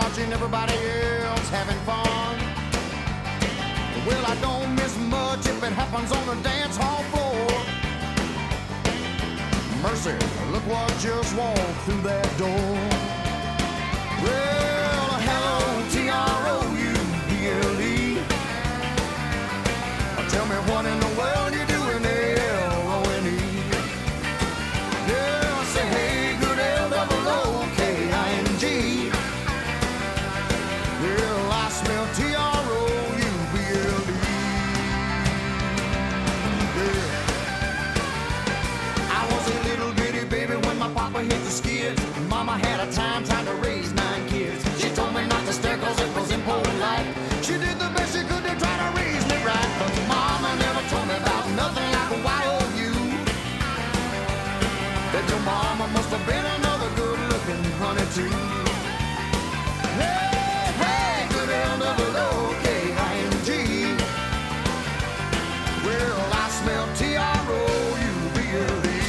watching everybody else having fun. Well, I don't miss much if it happens on the dance hall floor. Mercy, look what just walked through that door. Well, hello, Trouble. Tell me what in the world you doing there, L-O-N-E. Yeah, say hey, good L-O-O-K-I-N-G. Well, I smell T-R-O-U-B-L-E. Yeah. I was a little bitty baby when my papa hit the skids. Mama had a time trying to raise 9 kids. She told me not to stare cause it was impolite. She did the best she could to try to raise me right, but Mama never told me about nothing like a Y-O-U. Bet your mama must have been another good-looking honey too. Hey, hey, good L-O-O-K-I-N-G. Well, I smell T-R-O-U-B-L-E.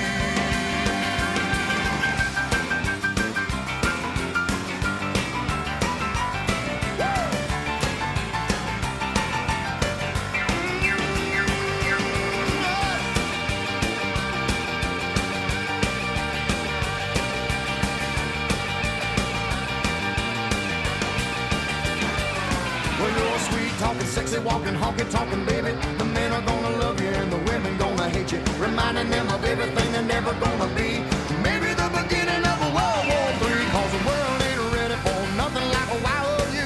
Talking sexy, walking, honky, talking, baby. The men are gonna love you and the women gonna hate you, reminding them of everything they're never gonna be. Maybe the beginning of a World War III, cause the world ain't ready for nothing like a Y-O-U.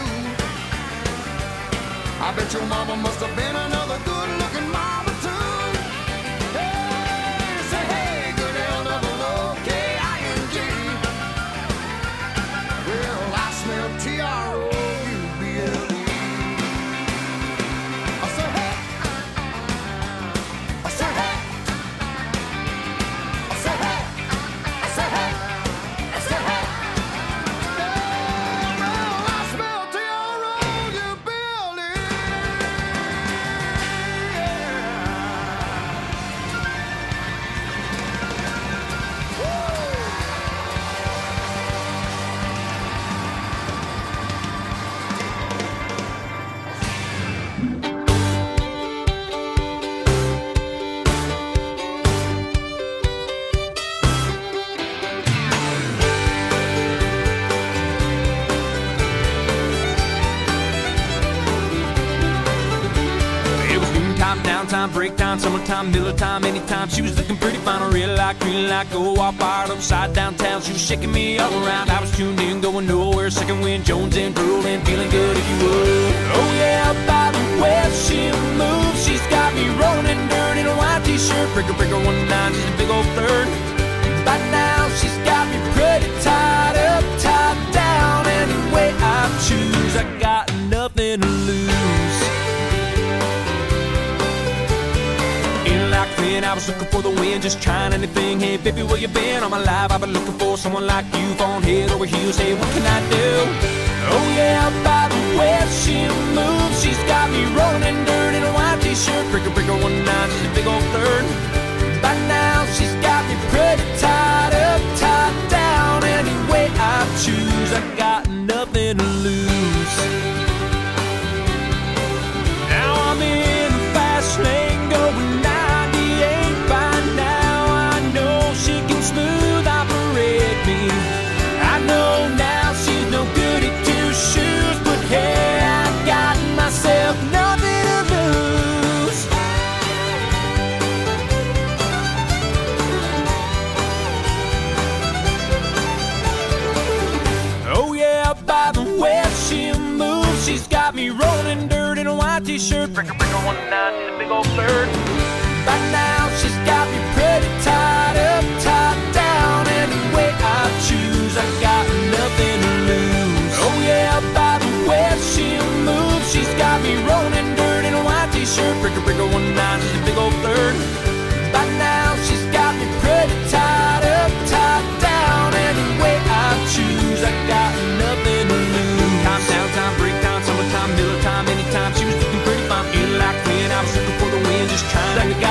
I bet your mama must have been another good-looking mama too. Hey, say hey, good L-O-O-K-I-N-G. Well, I smell T-R-O-U-B-L-E. Downtime, breakdown, summertime, Miller time, anytime. She was looking pretty fine, real like, green like, go all fired upside downtown. She was shaking me all around. I was tuned in, going nowhere. Second wind, Jones and drooling, feeling good if you would. Oh yeah, by the way she moves, she's got me rolling in dirt in a white t-shirt. Breaker, breaker, 1-9, she's a big old flirt. By now, she's got me pretty tied up, tied down. Any way I choose, I got nothing to lose. I was looking for the wind, just trying anything. Hey baby, where you been? All my life I've been looking for someone like you, falling head over heels. Hey, what can I do? Oh yeah, by the way she moves, she's got me rolling in dirt in a white t-shirt. Breaker, breaker, 1-9, she's a big old flirt. By now she's got me pretty tied up, tied down. Any way I choose, I got nothing to lose. Now I'm in the fast lane going smooth operate me. I know now she's no good at 2 shoes, but hey, I got myself nothing to lose. Oh yeah, by the way she moves, she's got me rolling dirt in a white t-shirt. Breaker, breaker, 1-9, she's a big old flirt. By now she's got me pretty tied up, tied down. Any way I choose, I got nothing to lose. Oh yeah, by the way she moves, she's got me rolling dirt in a white t-shirt. Breaker, breaker, 1-9, she's a big old flirt. By now she's got me pretty tied up, tied down. Any way I choose, I got nothing to lose. Time, downtime, breakdown, summertime, Miller time, anytime. She was looking pretty fine, feeling like when I was looking for the wind, just trying to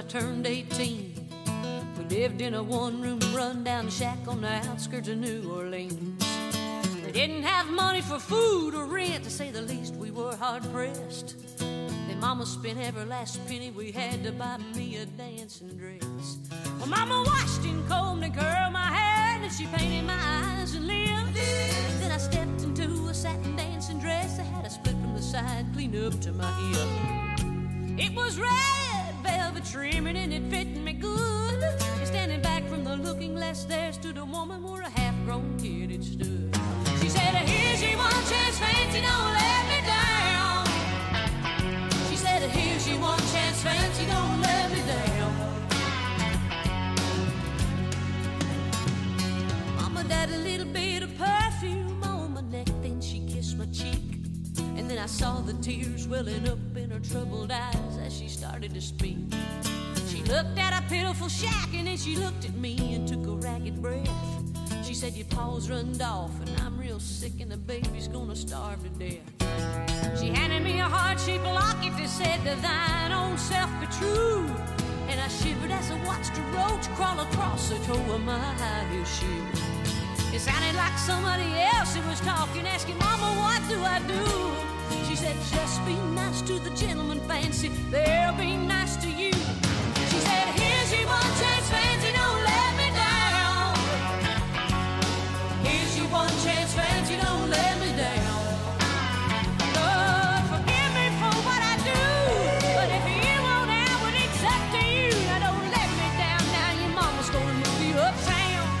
turned 18. We lived in a one-room run-down shack on the outskirts of New Orleans. We didn't have money for food or rent, to say the least. We were hard-pressed. Then Mama spent every last penny we had to buy me a dancing dress. Well, Mama washed and combed and curled my hair, and she painted my eyes and lips. Then I stepped into a satin dancing dress that had a split from the side, clean up to my hip. It was red velvet trimming and it fit me good. And standing back from the looking glass, there stood a woman where a half-grown kid had stood. She said, here's your one chance, fancy, don't let me down. She said, here's your one chance, fancy, don't let me down. Mama died a little bit of perfume on my neck, then she kissed my cheek. And then I saw the tears welling up in her troubled eyes as she started to speak. She looked at a pitiful shack and then she looked at me and took a ragged breath. She said, your paws runned off and I'm real sick and the baby's gonna starve to death. She handed me a heart-shaped locket that said, to thine own self be true. And I shivered as I watched a roach crawl across the toe of my high-heel shoe. It sounded like somebody else who was talking, asking, Mama, what do I do? She said, just be nice to the gentleman, fancy, they'll be nice to you. She said, here's your one chance, fancy, don't let me down. Here's your one chance, fancy, don't let me down. Lord, forgive me for what I do, but if you won't have it, it's up to you. Now don't let me down, now your mama's gonna move you uptown.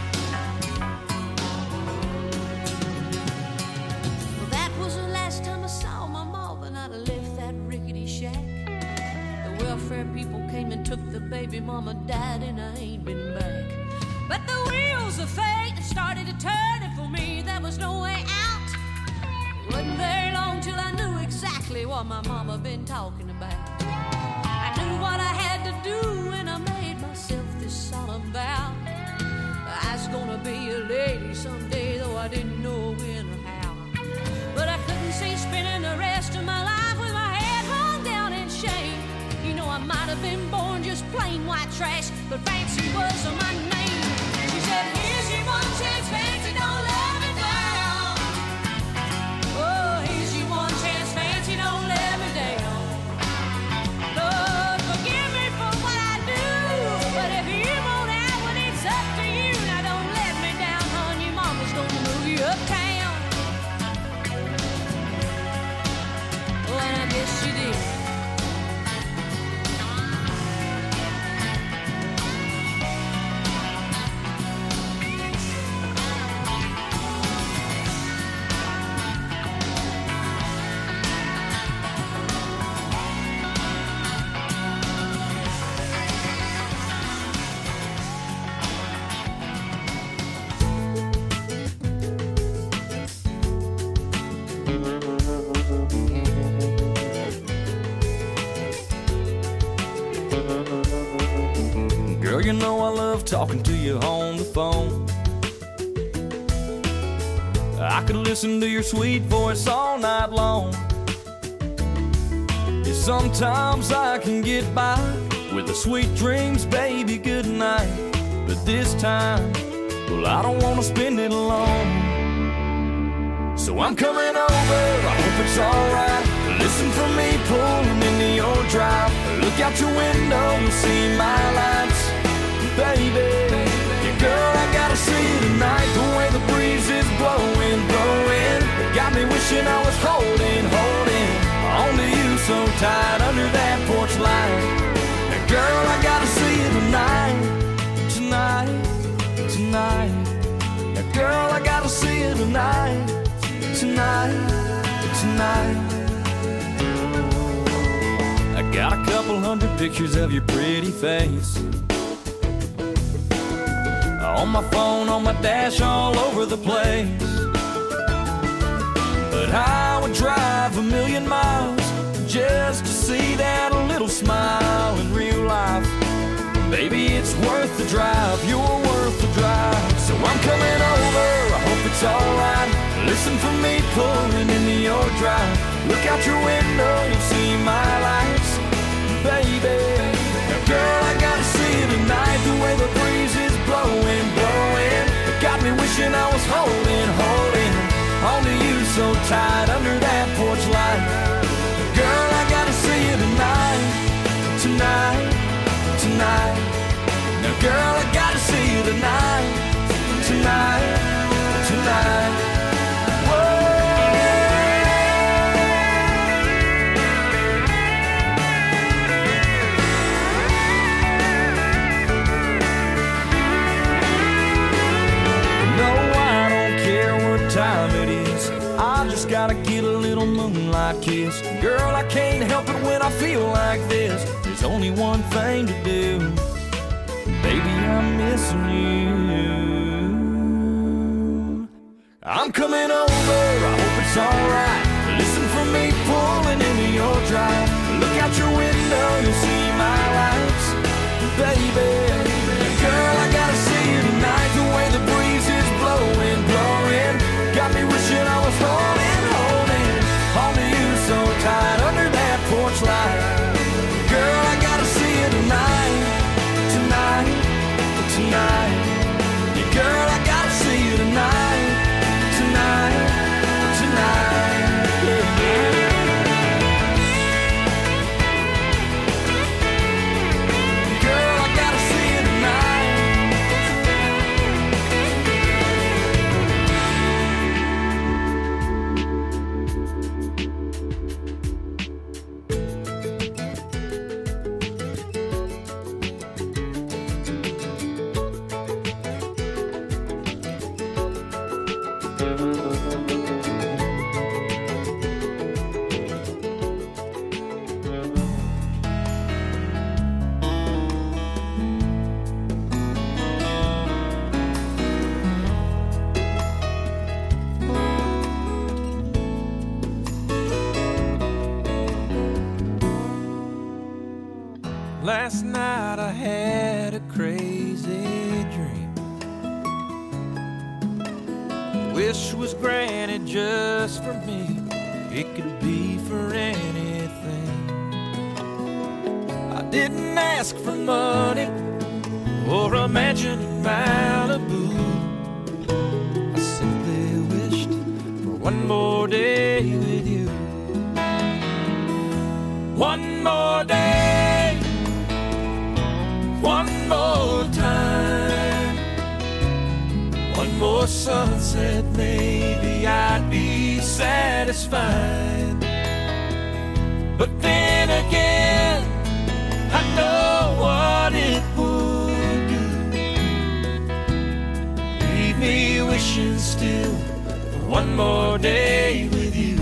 People came and took the baby, Mama died and I ain't been back. But the wheels of fate started to turn, and for me there was no way out. It wasn't very long till I knew exactly what my mama been talking about. I knew what I had to do and I made myself this solemn vow. I was gonna be a lady someday, though I didn't know when or how. But I couldn't see spending the rest of my life with my head hung down in shame. You know, I might have been born just plain white trash, but fancy was my name. She said, here's your one chance, fancy, don't let me down. Oh, here's your one chance, fancy, don't let me down. Lord, forgive me for what I do, but if you won't have it, it's up to you. Now don't let me down, hon, your mama's gonna move you uptown. Oh, and I guess she did. Girl, you know I love talking to you on the phone. I could listen to your sweet voice all night long. Yeah, sometimes I can get by with the sweet dreams, baby, good night. But this time, well, I don't want to spend it alone. So I'm coming over, I hope it's alright. Listen for me pulling into your drive. Look out your window, you'll see my lights. Baby, yeah, girl, I gotta see you tonight. The way the breeze is blowing, blowing, it got me wishing I was holding onto you so tight under that porch light. Now, girl, I gotta see you tonight, tonight, tonight. Now, girl, I gotta see you tonight, tonight, tonight. I got a couple hundred pictures of your pretty face on my phone, on my dash, all over the place. But I would drive 1,000,000 miles just to see that little smile in real life. Baby, it's worth the drive, you're worth the drive. So I'm coming over, I hope it's alright. Listen for me pulling into your drive. Look out your window, you'll see my lights. Baby, now girl, I got tonight. The way the breeze is blowing, blowing, it got me wishing I was holding, holding on to you so tight under that porch light. Girl, I gotta see you tonight, tonight, tonight. Now girl, I gotta see you tonight, tonight, tonight. Time it is, I just gotta get a little moonlight kiss. Girl, I can't help it when I feel like this. There's only one thing to do, baby, I'm missing you. I'm coming over, I hope it's alright. Listen for me pulling into your drive. Look out your window, you'll see my lights, baby. Girl, I gotta see you tonight. The way the breeze is blowing, blowing, got me wishing I was holding, holding on to you so tight under that porch light. Girl, I gotta see you tonight, tonight, tonight. Yeah, girl, I gotta see you tonight, tonight, tonight. Yeah, yeah. Girl, I gotta see you tonight. Last night I had a crazy dream. Wish was granted just for me. It could be for anything. I didn't ask for money or a mansion in Malibu. I simply wished for one more day with you. One more day, one more time, one more sunset, maybe I'd be satisfied. But then again, I know what it would do. Leave me wishing still for one more day with you.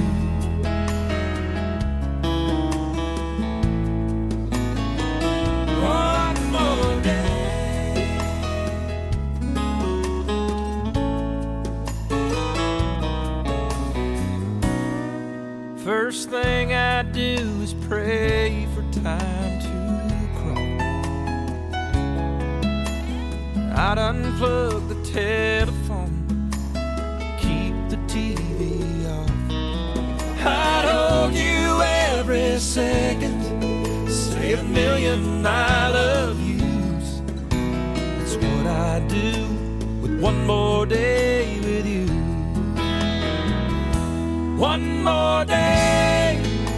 First thing I do is pray for time to crawl. I'd unplug the telephone, keep the TV off. I'd hold you every second, say a million I love yous. That's what I do with one more day with you. One more day,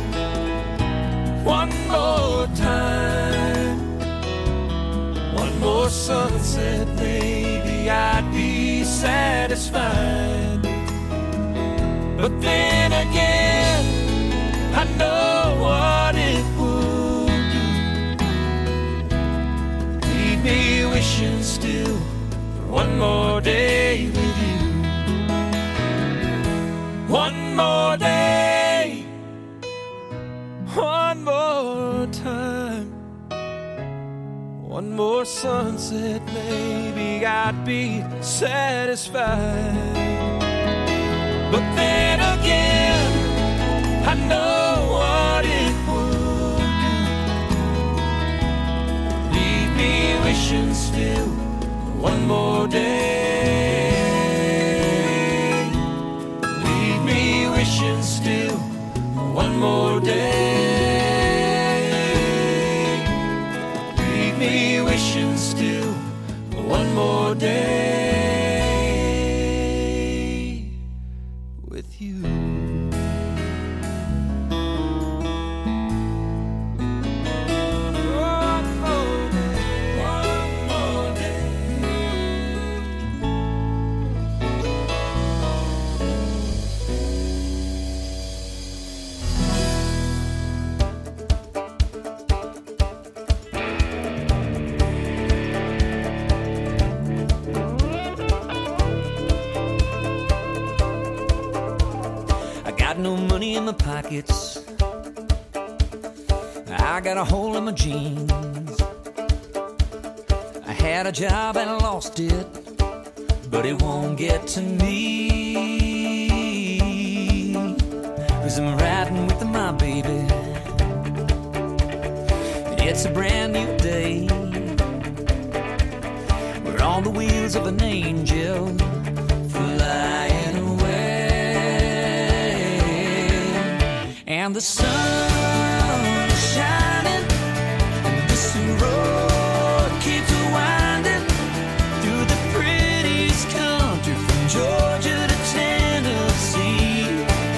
one more time, one more sunset, maybe I'd be satisfied. But then again, I know what it would do. Leave me wishing still for one more day with you. One more day, one more time, one more sunset, maybe I'd be satisfied. But then again, I know what it would do. Leave me wishing still for one more day. Wishing still one more day. Leave me wishing still with you. No money in my pockets, I got a hole in my jeans. I had a job and I lost it, but it won't get to me, 'cause I'm riding with my baby. It's a brand new day, we're on the wheels of an angel flying away. And the sun is shining, and this road keeps winding through the prettiest country from Georgia to Tennessee.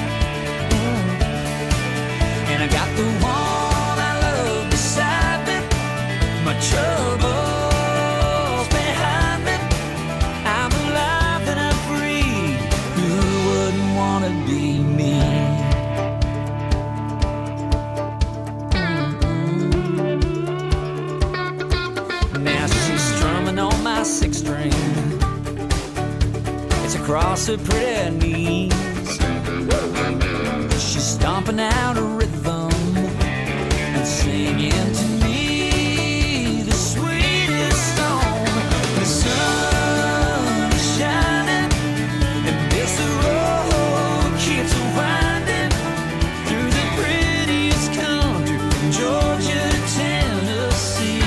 And I got the one I love beside me, my troubles behind me. I'm alive and I'm free, who wouldn't want to be me? Six string, it's across her pretty knees. She's stomping out a rhythm and singing to me the sweetest song. The sun is shining and this road keeps winding through the prettiest country from Georgia to Tennessee.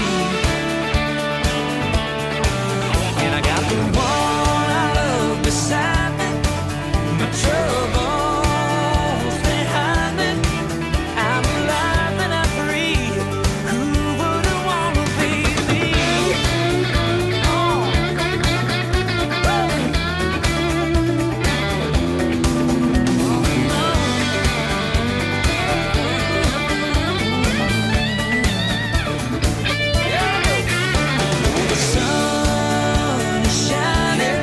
Beside me, my troubles behind me. I'm alive and I'm free. Who wouldn't want to be me? The sun is shining.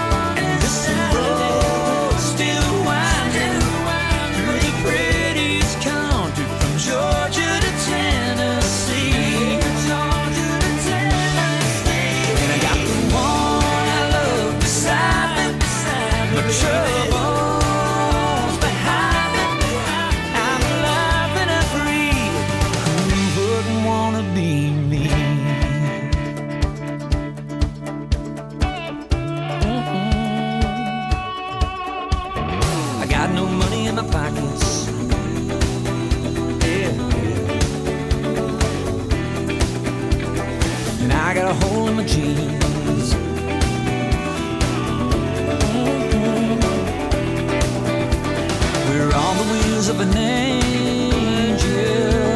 Troubles behind me, I'm alive and I'm free. Who wouldn't want to be me? I got no money in my pockets, yeah. And I got a hole in my jeans. We're on the wheels of an angel.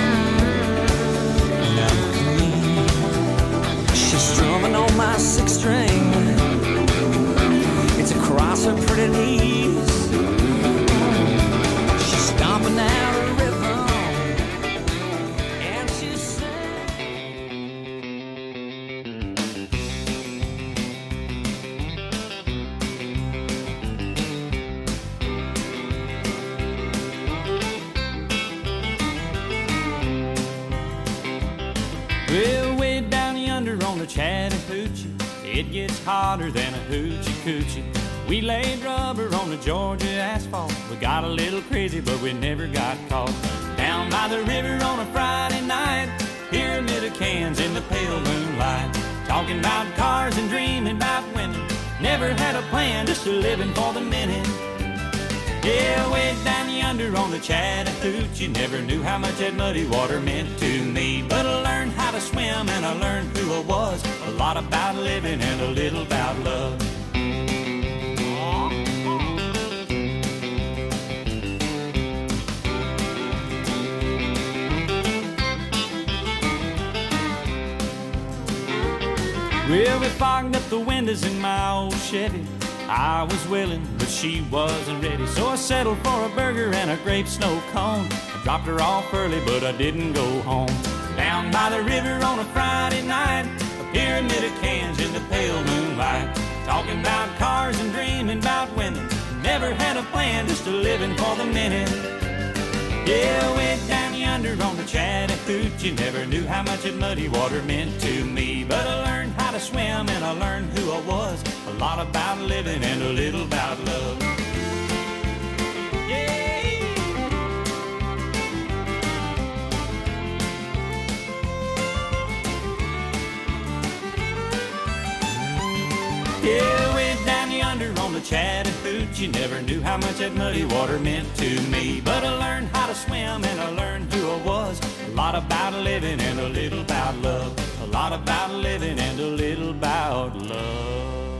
Now clean. She's strumming on my six string. It's across her pretty knees. She's stomping out a rhythm, and she's Well, way down yonder on the Chattahoochee, it gets hotter than a hoochie coochie. We laid rubber on the Georgia asphalt. We got a little crazy, but we never got caught. Down by the river on a Friday night, pyramid of cans in the pale moonlight. Talking about cars and dreaming about women. Never had a plan, just living for the minute. Yeah, way down yonder on the Chattahoochee, never knew how much that muddy water meant to me. But I learned how to swim and I learned who I was. A lot about living and a little about love. Well, we fogged up the windows in my old Chevy, I was willing, but she wasn't ready, so I settled for a burger and a grape snow cone. I dropped her off early, but I didn't go home. Down by the river on a Friday night, a pyramid of cans in the pale moonlight, talking about cars and dreaming about women. Never had a plan, just a living for the minute. Yeah, way down yonder on the Chattahoochee, never knew how much that muddy water meant to me. But I learned how to swim and I learned who I was, a lot about living and a little about love. Yeah, way down yonder on the Chattahoochee, never knew how much that muddy water meant to me. But I learned how to swim and I learned who I was, a lot about living and a little about love, a lot about living and a little about love.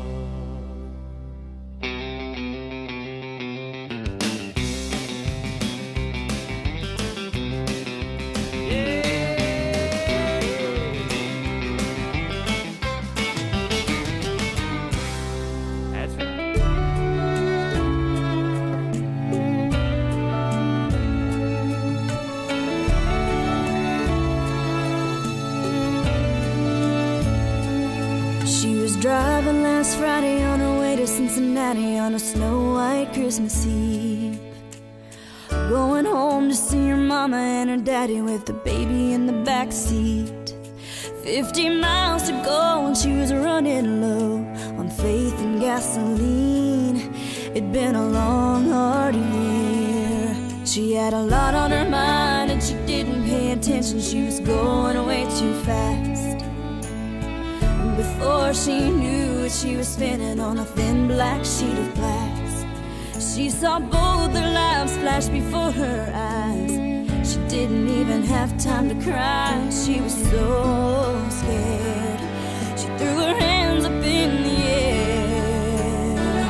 Driving last Friday on her way to Cincinnati on a snow-white Christmas Eve, going home to see her mama and her daddy with the baby in the back seat. 50 miles to go and she was running low on faith and gasoline. It'd been a long, hard year. She had a lot on her mind and she didn't pay attention. She was going way too fast. Before she knew it, she was spinning on a thin black sheet of glass. She saw both their lives flash before her eyes. She didn't even have time to cry. She was so scared. She threw her hands up in the air.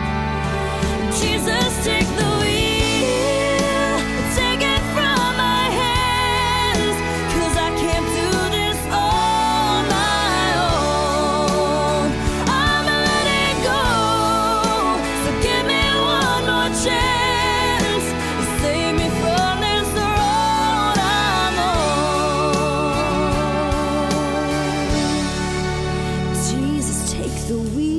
Jesus, take the wheel, take it from my hands, 'cause I can't do this all my own. I'ma let it go, so give me one more chance to save me from this road I'm on. Jesus, take the wheel.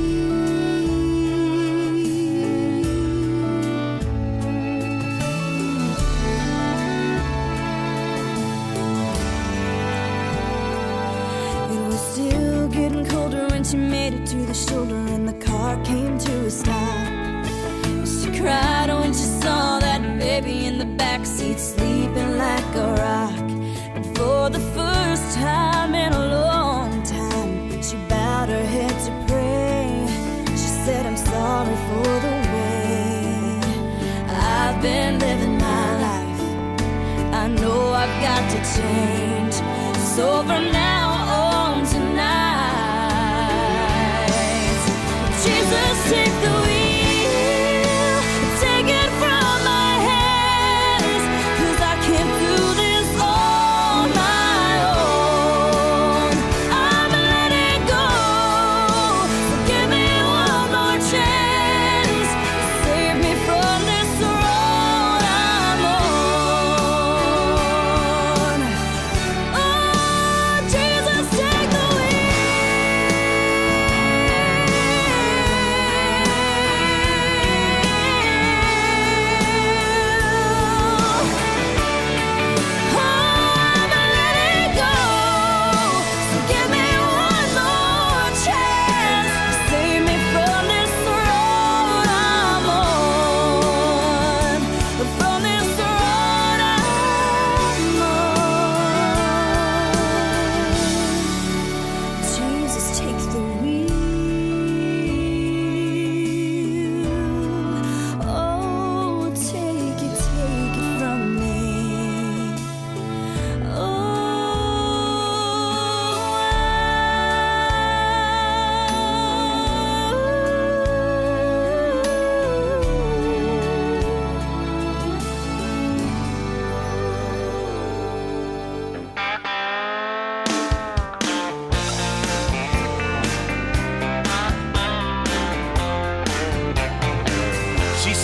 It was still getting colder when she made it to the shoulder and the car came to a stop. She cried when she saw that baby in the backseat sleeping like a rock. And for the first time in a long time, she bowed her head to pray. She said, I'm sorry for the way I've been living my life. I know I've got to change. So from now on tonight, Jesus, take the wheel, take it from my hands, 'cause I can't do this on my own. I'ma let it go, so give me one more chance to save me from this road I'm on. Oh, Jesus.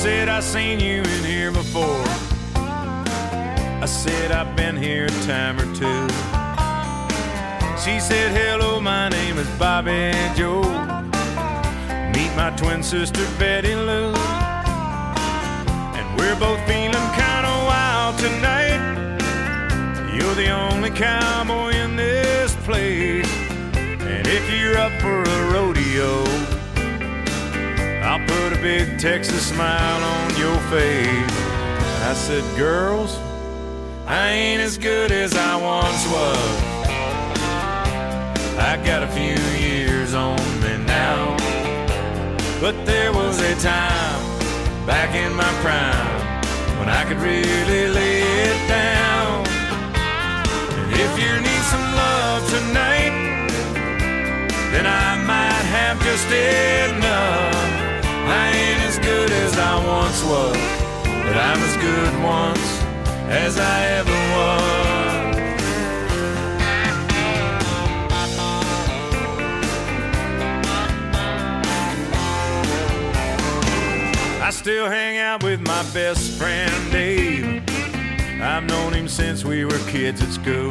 said, I seen you in here before. I said, I've been here a time or two. She said, hello, my name is Bobby Joe. Meet my twin sister, Betty Lou. And we're both feeling kind of wild tonight. You're the only cowboy in this place. And if you're up for a rodeo, I'll put a big Texas smile on your face. I said, girls, I ain't as good as I once was. I got a few years on me now. But there was a time back in my prime when I could really lay it down. And if you need some love tonight, then I might have just enough. I ain't as good as I once was, but I'm as good once as I ever was. I still hang out with my best friend Dave. I've known him since we were kids at school.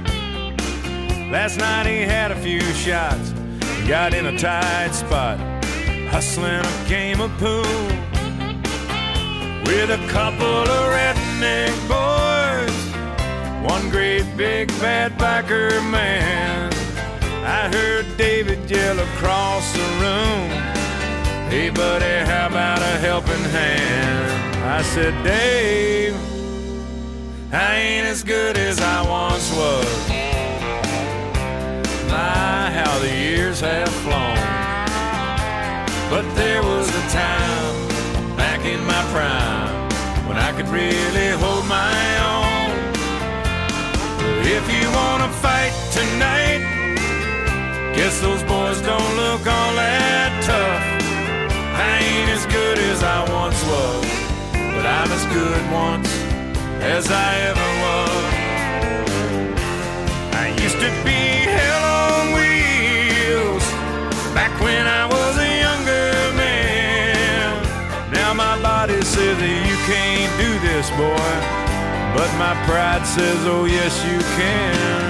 Last night he had a few shots, got in a tight spot, hustling a game of pool with a couple of redneck boys, one great big bad biker man. I heard David yell across the room, hey buddy, how about a helping hand? I said, Dave, I ain't as good as I once was. My, how the years have flown. But there was a time back in my prime when I could really hold my own. If you wanna fight tonight, guess those boys don't look all that tough. I ain't as good as I once was, but I'm as good once as I ever was. I used to be hell on wheels back when I was a younger man. Now my body says that you can't do this, boy, but my pride says, oh yes you can.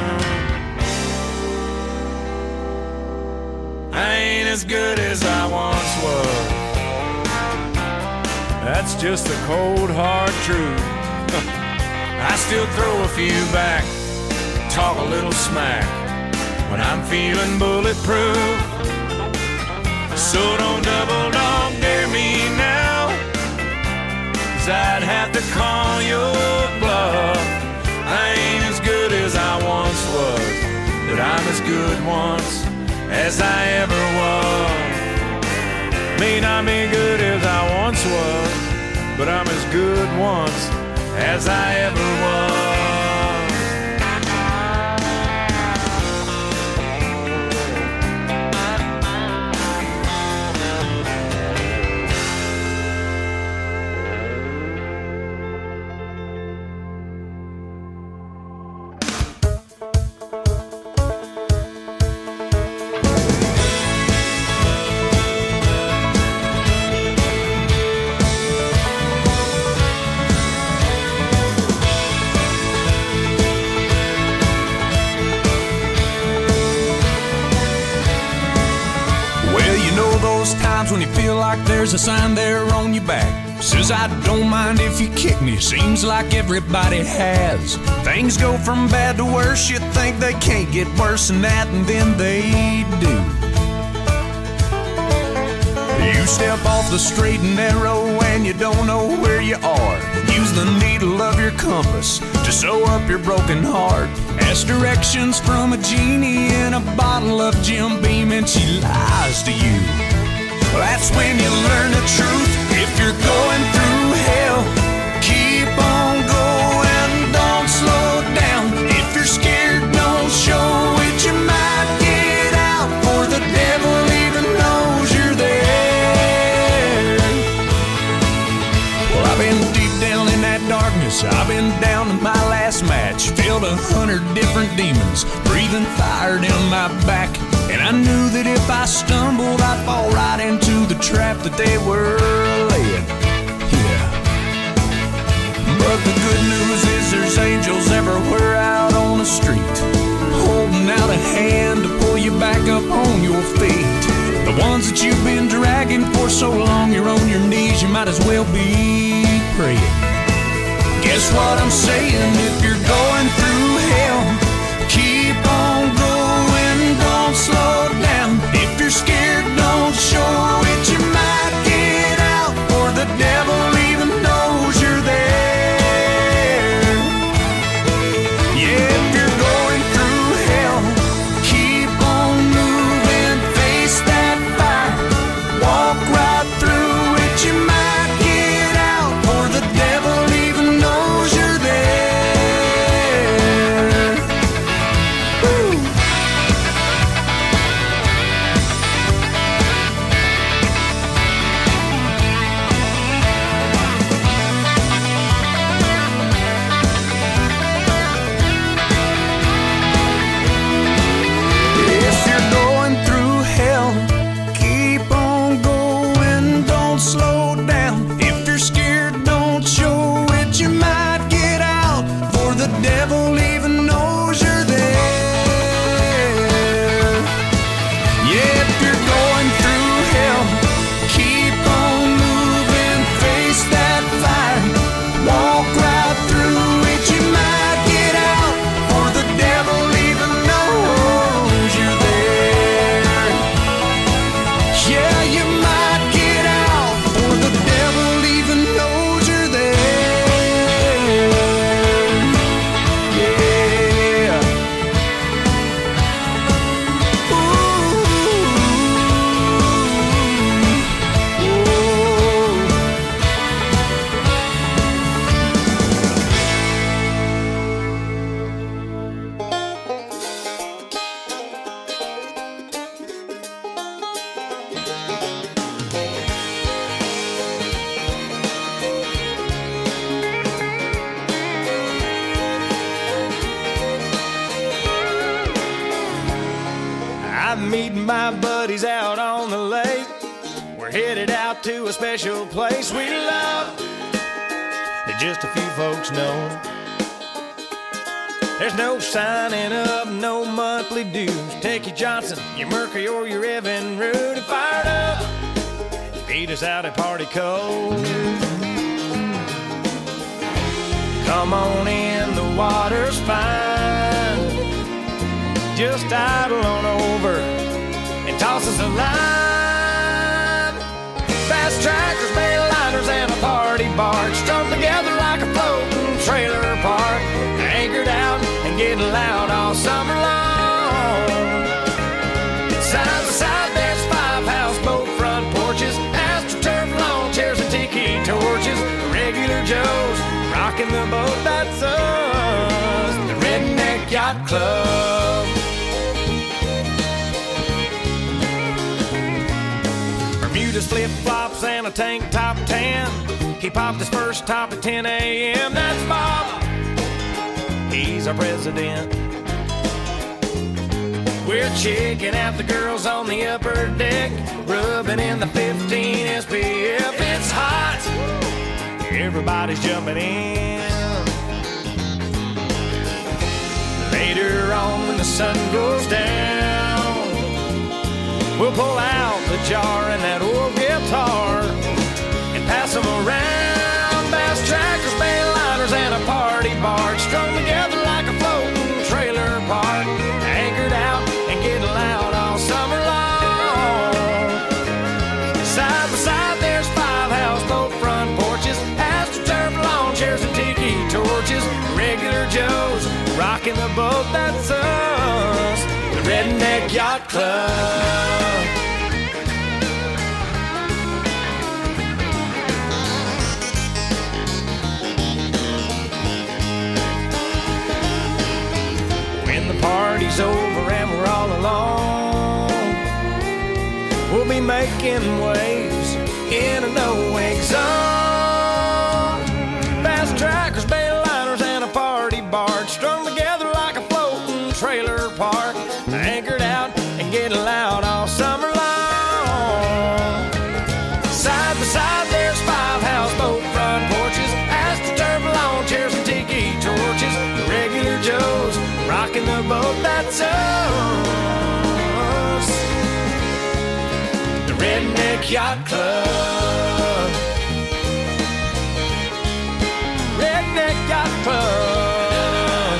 I ain't as good as I once was. That's just the cold hard truth. I still throw a few back, talk a little smack when I'm feeling bulletproof. So don't double dog dare me now, 'cause I'd have to call your bluff. I ain't as good as I once was, but I'm as good once as I ever was. May not be good as I once was, but I'm as good once as I ever was. When you feel like there's a sign there on your back says I don't mind if you kick me, seems like everybody has. Things go from bad to worse, you think they can't get worse than that, and then they do. You step off the straight and narrow and you don't know where you are. Use the needle of your compass to sew up your broken heart. Ask directions from a genie in a bottle of Jim Beam and she lies to you. That's when you learn the truth. If you're going through hell, keep on going, don't slow down. If you're scared, don't show it, you might get out, for the devil even knows you're there. Well, I've been deep down in that darkness, I've been down to my last match, filled 100 different demons, breathing fire down my back. And I knew that if I stumbled, I'd fall right into the trap that they were laying. up on your feet. The ones that you've been dragging for so long, you're on your knees, you might as well be praying. Guess what I'm saying? If you're going through hell, keep on going, don't slow down. If you're scared, don't show it, you might get out, or the devil even knows you're there. Yeah, if you're going through hell, keep on moving, face that fire, walk right through it, you might get out, or the devil even knows you're there. Woo. If you're going through hell, keep on going, don't slow down. If you're scared, don't show it, you might get out, for the devil even knows you're there. Yeah, if you're going through hell, keep on moving, face that fire, walk right through it, you might get out, for the devil even knows you're there. Yeah, you might get out, for the devil even knows you're there. Yeah. I'm meeting my buddies out on the lake. We're headed out to a special place we love that just a few folks know. There's no signing up, no monthly dues. Take your Johnson, your Mercury, or your Evan Root and fire it up. Meet us out at Party Cove. Come on in, the water's fine. Just idle on over and toss us a line. Fast tractors, bail liners, and a party barge strung together like a floating trailer park. Anchored out and getting loud all summer long. Side by side, there's 5 houseboat front porches, AstroTurf lawn chairs and tiki torches. Regular Joes rocking the boat, that's us, the Redneck Yacht Club. Bermuda's flip-flops and a tank top tan. He popped his first top at 10 a.m. That's Bob, he's our president. We're checking out the girls on the upper deck, rubbing in the 15 SPF. It's hot, everybody's jumping in. Later on when the sun goes down, we'll pull out the jar and that old guitar and pass them around. Bass trackers, bail liners, and a party barge strung together like a floating trailer park. Anchored out and getting loud all summer long. Side by side, there's 5 houseboat front porches, AstroTurf lawn chairs and tiki torches. Regular Joes rocking the boat, that's us, the Redneck Yacht Club. When the party's over and we're all alone, we'll be making waves in a no-wake zone. Fast trackers, bail liners, and a party barge strung together like a floating trailer park. Anchored out and getting loud all summer long. Side by side, there's 5 houseboat front porches, AstroTurf lawn chairs and tiki torches. Regular Joes rocking the boat, that's us, Redneck Yacht Club. Redneck Yacht Club.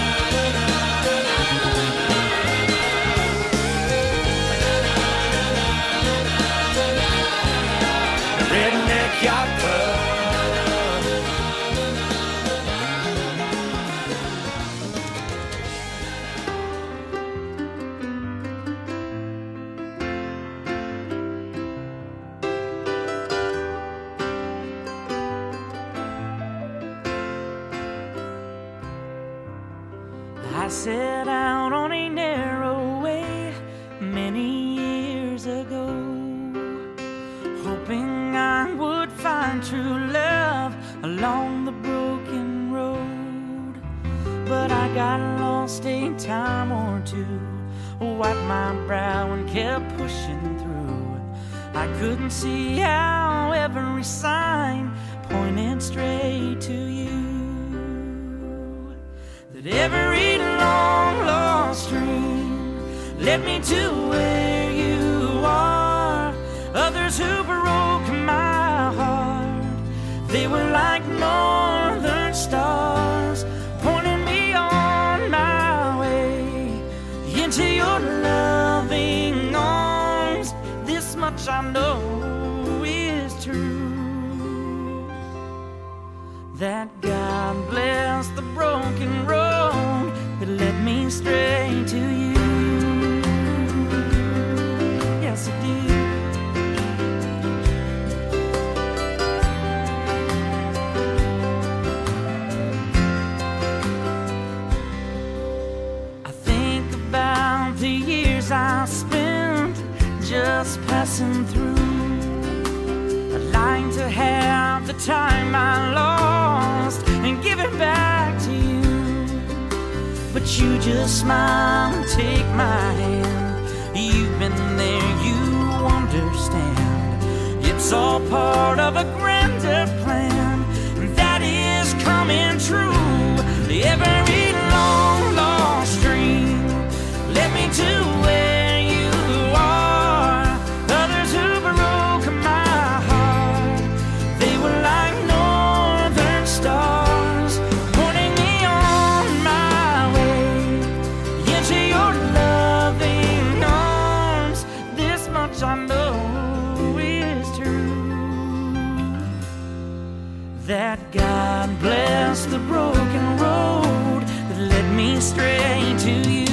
Redneck Yacht Club. I set out on a narrow way many years ago, hoping I would find true love along the broken road. But I got lost a time or two, wiped my brow and kept pushing through. I couldn't see how every sign pointed straight to you. That every long lost dream led me to where you are. Others who broke my heart, they were like northern stars, pointing me on my way into your loving arms. This much I know is true, that God bless the broken road that led me straight to you. Yes, it did. I think about the years I spent just passing through, lying to have the time I lost and give it back to you. But you just smile and take my hand. You've been there, you understand. It's all part of a grander plan that is coming true. Every long lost dream led me to where you are. Others who broke my heart, they were like northern stars, pointing me on my way into your loving arms. This much I know is true, that God bless the broken road that led me straight to you.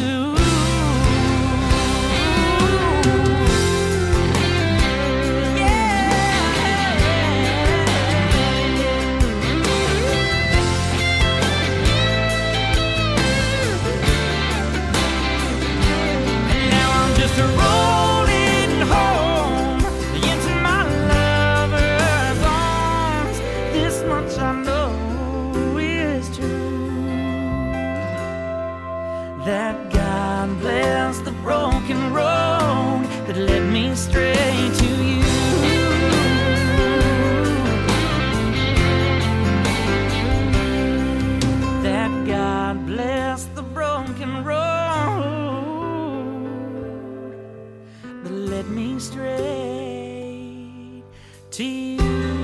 That God bless the broken road that led me straight to you. That God bless the broken road that led me straight to you.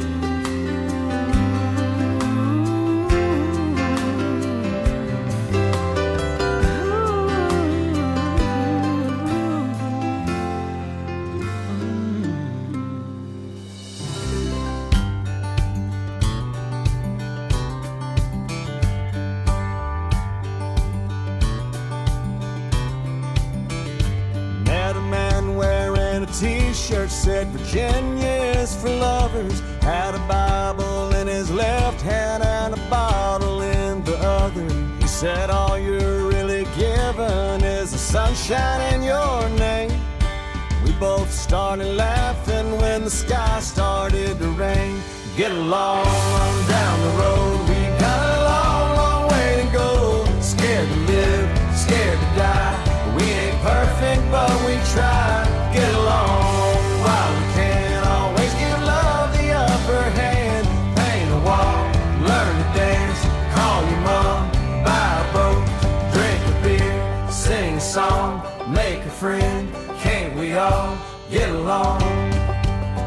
T-shirt said Virginia's for lovers, had a Bible in his left hand and a bottle in the other. He said all you're really given is the sunshine in your name. We both started laughing when the sky started to rain. Get along on down the road, we got a long, long way to go. Scared to live, scared to die. We ain't perfect, but we try. Get along while we can. Always give love the upper hand. Paint a wall, learn to dance. Call your mom, buy a boat, drink a beer, sing a song, make a friend. Can't we all get along?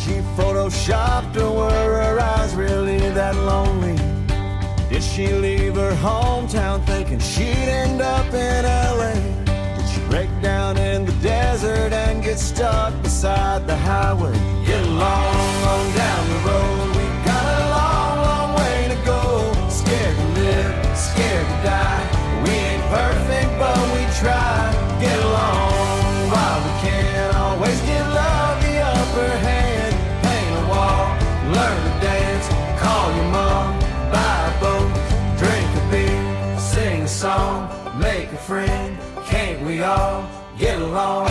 she photoshopped, or were her eyes really that lonely? Did she leave her hometown thinking she'd end up in LA? Did she break down in the desert and get stuck beside the highway? Get long, long down the road, we got a long, long way to go. Scared to live, scared to die. We ain't perfect, but we try. Get along while we can. Always give love the upper hand. Paint a wall, learn to dance. Call your mom, buy a boat, drink a beer, sing a song, make a friend. Can't we all get along?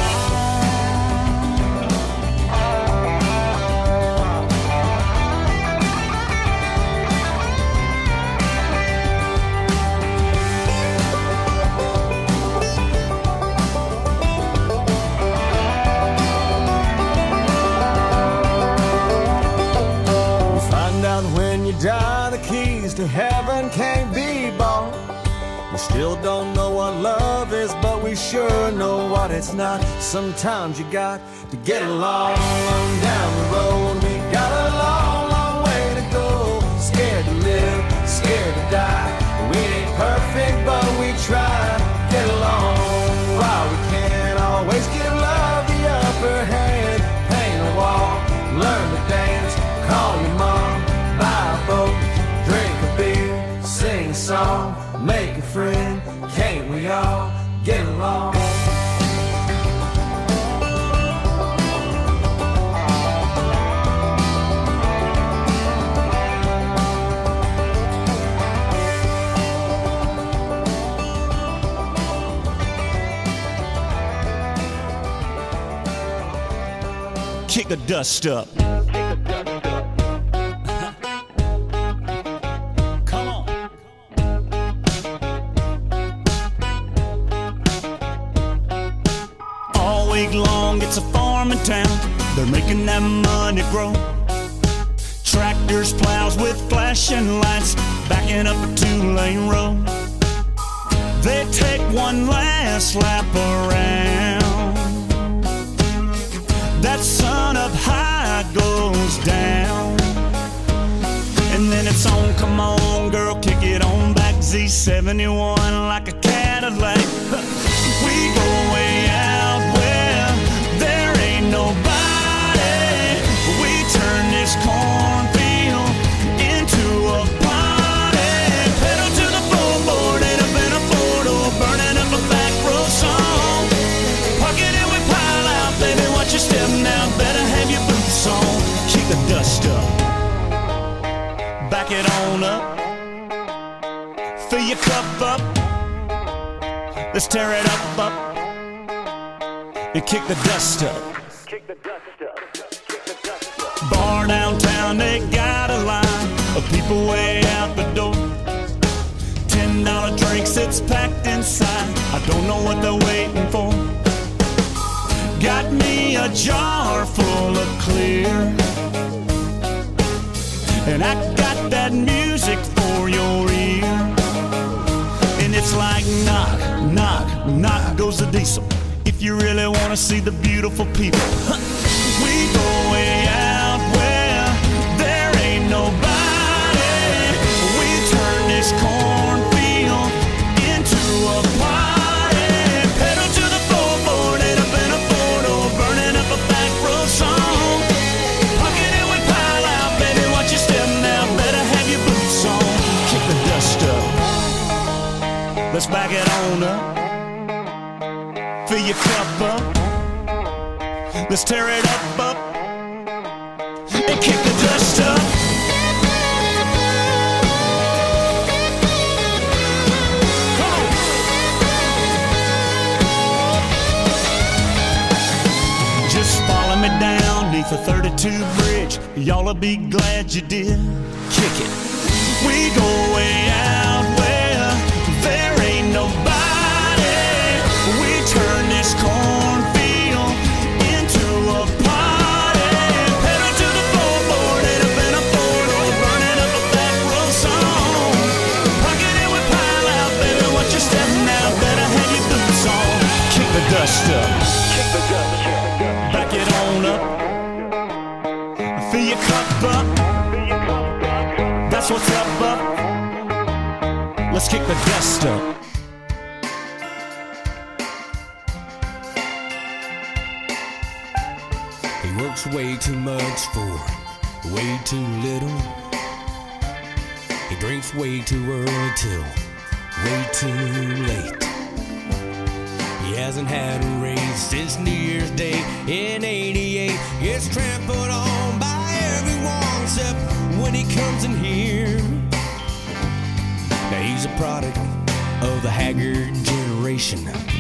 When you die, the keys to heaven can't be bought. We still don't know what love is, but we sure know what it's not. Sometimes you got to get along down the road. We got a long, long way to go. Scared to live, scared to die. We ain't perfect, but we try. Get along while we can. Always give love the upper hand. Paint a wall, learn to dance. Call your mom, buy a boat, drink a beer, sing a song, make a friend. Can't we all get along? Kick the dust up. Long, it's a farming town. They're making that money grow. Tractors, plows with flashing lights, backing up a 2-lane road. They take one last lap around. That sun up high goes down, and then it's on. Come on, girl, kick it on back. Z71 like a Cadillac. We go way out where there ain't nobody. We turn this cornfield into a party. Pedal to the floorboard, ain't up in a four-door, burning up a back road song. Park it and we pile out, baby, watch your step now. Better have your boots on. Kick the dust up, back it on up, fill your cup up. Let's tear it up, and kick the dust up. Bar downtown, they got a line of people way out the door. $10 drinks, it's packed inside. I don't know what they're waiting for. Got me a jar full of clear, and I got that music for your ear. And it's like knock, knock, knock goes the diesel. If you really want to see the beautiful people, we go way out where there ain't nobody. We turn this cornfield into a party. Pedal to the floorboard, ain't up in a four-door, burning up a back road song. Pocket and we pile out, baby, watch your step now. Better have your boots on. Kick the dust up. Let's back it on up. Fill your cup up. Let's tear it up, and kick the dust up. Come on. Just follow me down neath the 32 bridge. Y'all'll be glad you did. Kick it. We go way out where there ain't nobody. We turn this cornfield into a party. Pedal to the floorboard, ain't up in a four-door, burning up a back road song. Pocket and we pile out, baby, watch your step now. Better have your boots on. Kick the dust up, back it on up, kick the dust up. He works way too much for way too little. He drinks way too early till way too late. He hasn't had a raise since New Year's Day in '88. Gets trampled on by everyone except when he comes in here. Now he's a product of the haggard generation.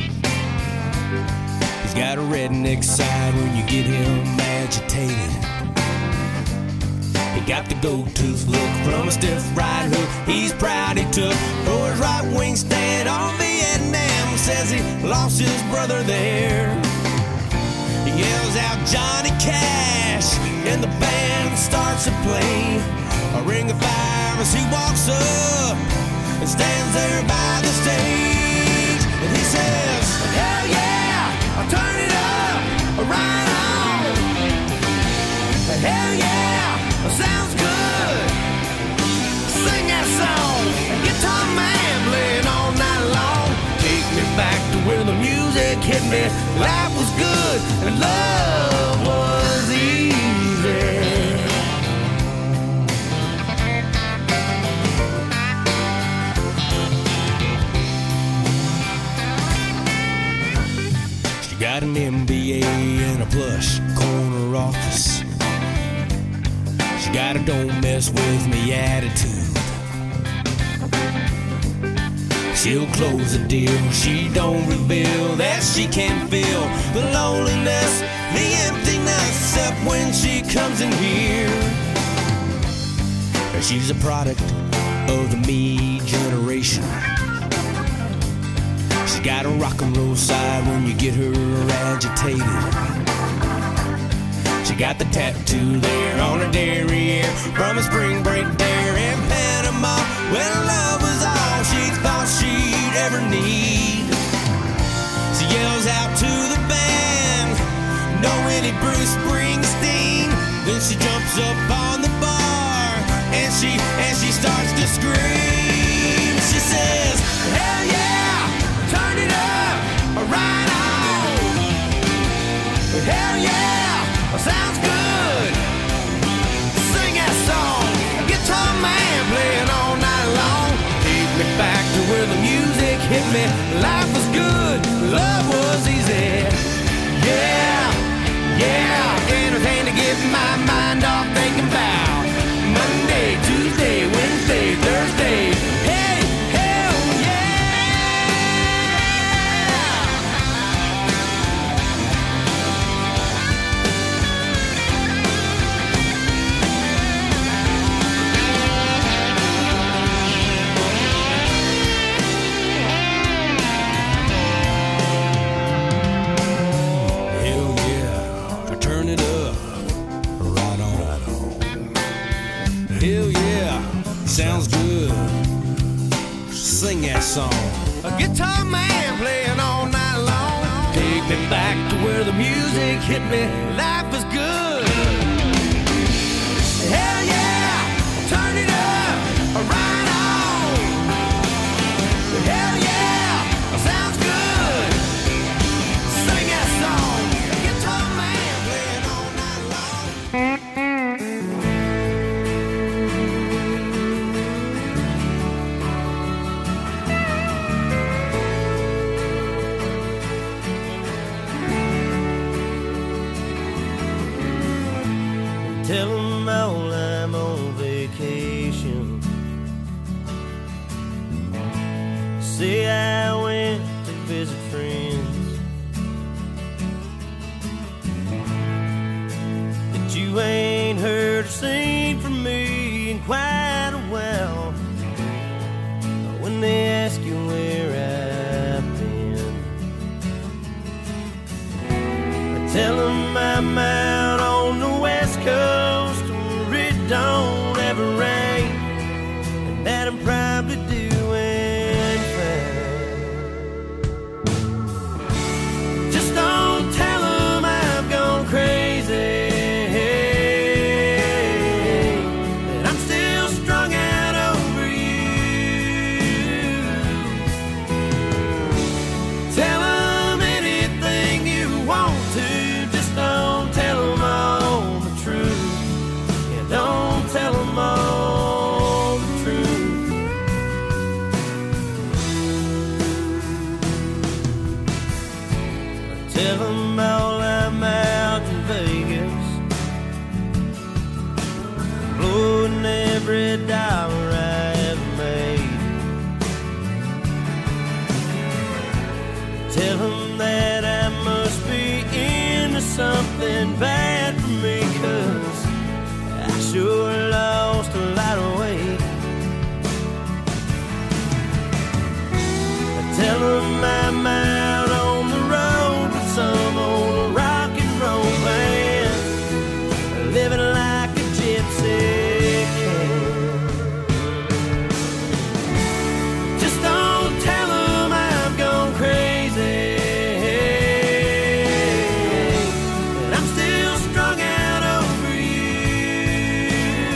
He's got a redneck side when you get him agitated. He got the gold tooth look from a stiff right hook he's proud he took for his right wing stand on Vietnam. Says he lost his brother there. He yells out Johnny Cash and the band starts to play a ring of fire as he walks up and stands there by the stage. And he says, hell yeah, I'll turn it up, right on. Hell yeah, sounds good. Sing that song, guitar man playing all night long. Take me back to where the music hit me. Life was good and love was easy. She got an MBA and a plush corner office. She got a don't mess with me attitude. She'll close the deal, she don't reveal that she can feel the loneliness, the emptiness, except when she comes in here. She's a product of the me generation. She's got a rock and roll side when you get her agitated. She got the tattoo there on her derriere from a spring break there in Panama when love was all she thought she'd ever need. She yells out to the band, "No any Bruce Springsteen." Then she jumps up on the bar and she starts to scream. She says, hell yeah, turn it up, right on. Hell yeah, sounds good. Sing that song, guitar man playing all night long. Take me back to where the music hit me. Life was good, love was easy. Yeah, yeah, anything to get my mind off thinking about Monday, Tuesday, Wednesday, Thursday. Hey, hell hell yeah, sounds good. Sing that song. A guitar man playing all night long. Take me back to where the music hit me. Life was good. Hell yeah, turn it up, right on. Hell yeah, sounds good. Sing that song. A guitar man playing all night long. Tell them all I'm on vacation. Say I went to visit friends. That you ain't heard or seen from me in quite a while. When they ask you where I've been, I tell them I'm out on the West Coast where it don't ever rain, and that I'm probably doing fine. Just don't tell them I've gone crazy, that I'm still strung out over you. Tell them all I'm out in Vegas, blowing every dollar I ever made. Tell them that I must be into something bad for me, 'cause I sure lost a lot of weight. Tell them I'm out on the road with some old rock and roll band, living like a gypsy can. Just don't tell them I've gone crazy, and I'm still strung out over you.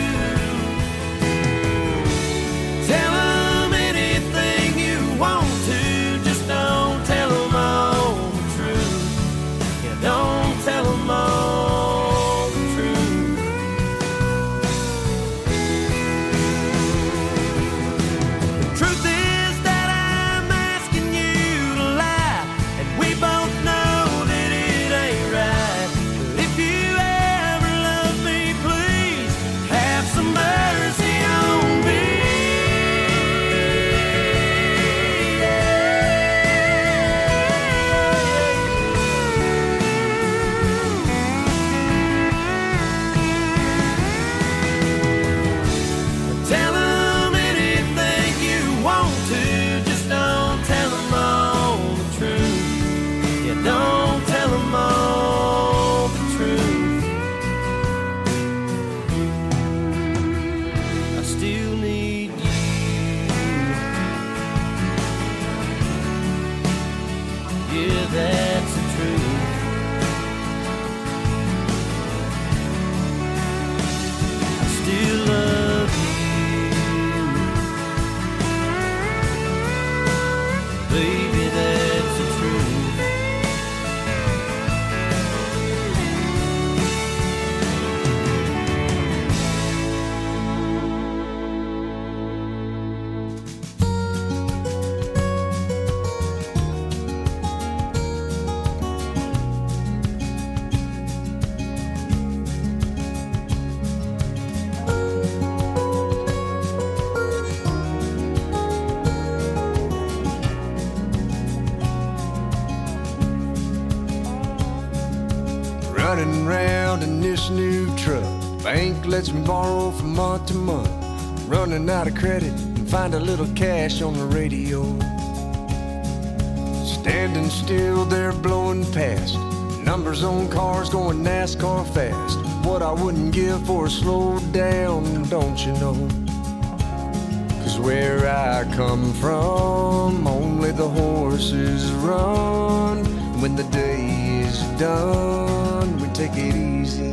Tell them anything you want to, just don't tell them all the truth. Yeah, don't tell them all the truth. The truth is that I'm asking you to lie, and we both know that it ain't right. But if you ever love me, please have some mercy on me. Tell them anything you want to, just don't tell them all the truth. Yeah, don't tell them all the truth. I still need you. Yeah, that's the truth. I still love you. Baby, that's the truth. Running around in this new truck. Bank lets me borrow from month to month. Running out of credit and find a little cash on the radio. Standing still there blowing past. Numbers on cars going NASCAR fast. What I wouldn't give for a slow down, don't you know? 'Cause where I come from, only the horses run. And when the day is done, we take it easy.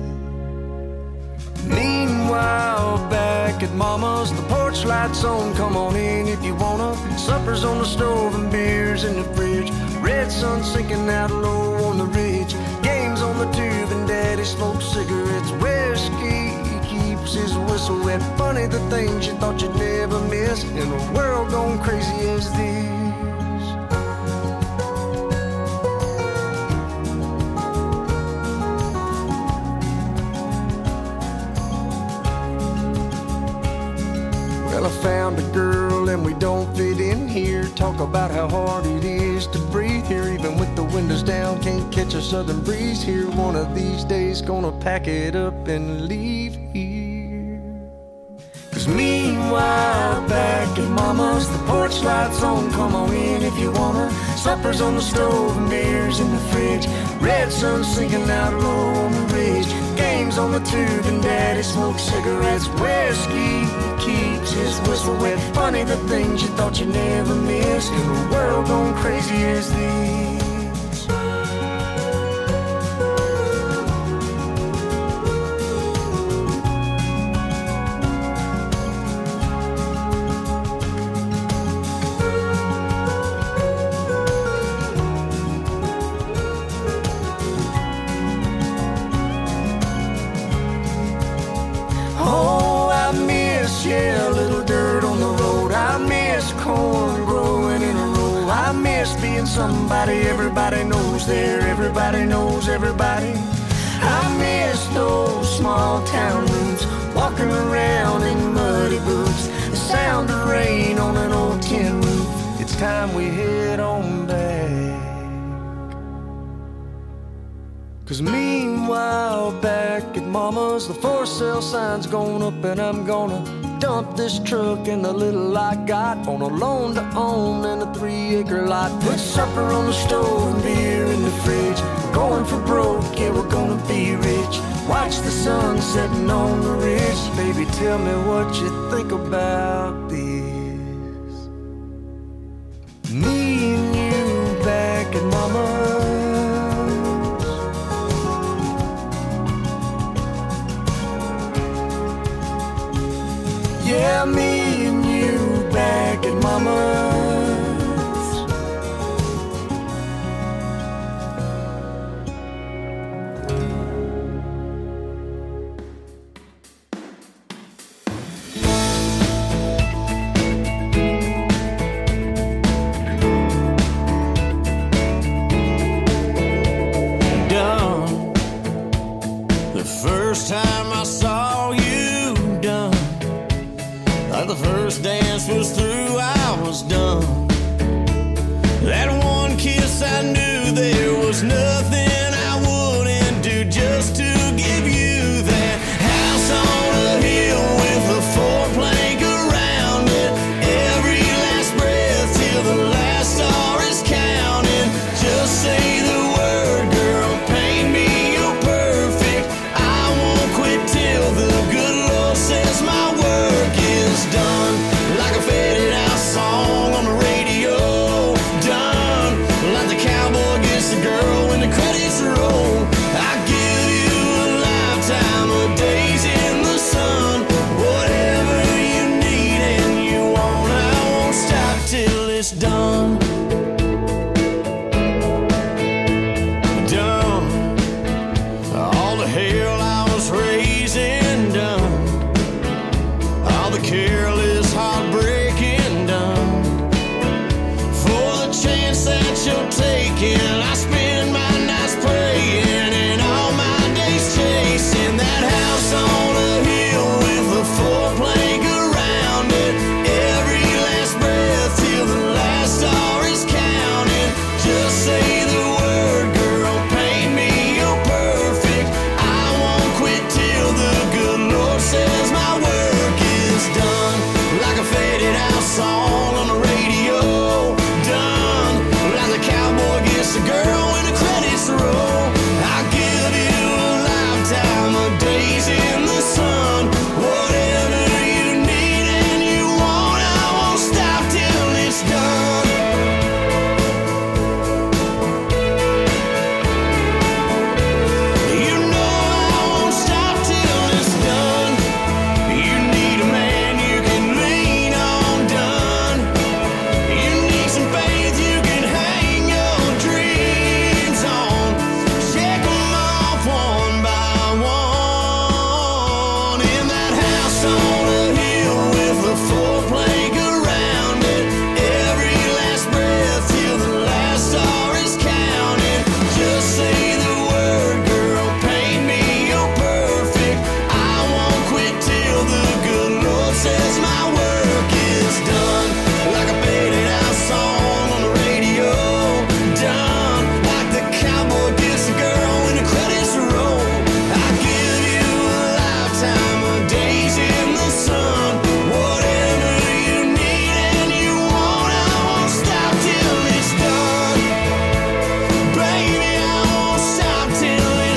Meanwhile, back at Mama's, the porch lights on, come on in if you wanna. Supper's on the stove and beers in the fridge. Red sun sinking out low on the ridge. Games on the tube and Daddy smokes cigarettes. Whiskey keeps his whistle wet. Funny the things you thought you'd never miss in a world gone crazy as this. Well, I found a girl and we don't fit in here. Talk about how hard it is to breathe here. Even with the windows down, can't catch a southern breeze here. One of these days gonna pack it up and leave here. 'Cause meanwhile, back at Mama's, the porch lights on, come on in if you wanna. Supper's on the stove and beers in the fridge. Red sun sinking out low on the ridge. Games on the tube and Daddy smokes cigarettes. Whiskey keeps his whistle wet. Funny the things you thought you'd never miss in a world gone crazy as this. Yeah, a little dirt on the road. I miss corn growing in a row. I miss miss being somebody everybody knows there. Everybody knows everybody. I miss those small town roots, walking around in muddy boots, the sound of rain on an old tin roof. It's time we head on back. 'Cause meanwhile back at Mama's, the for sale sign's gone up, and I'm gonna dump this truck and the little I got on a loan to own and a 3-acre lot. Put supper on the stove and beer in the fridge. Going for broke, yeah, we're gonna be rich. Watch the sun setting on the ridge. Baby, tell me what you think about this. Me and you back at Mama's. Yeah, me and you back at Mama's. Done. The first time I saw you, done. Like the first dance was through, I was done. That one kiss, I knew there was nothing I wouldn't do just to give you that house on a hill with a 4-plank around it. Every last breath till the last star is counted. Just say the word, girl, paint me, you're perfect. I won't quit till the good Lord says my work is done. Like a faded out song on the radio. Done. Like the cowboy gets the girl when the credits roll. I give you a lifetime of days in the sun. Whatever you need and you want, I won't stop till it's done. Done. All the hell I was raising, done. All the careless heartbreaking, done. For the chance that you're taking, I spent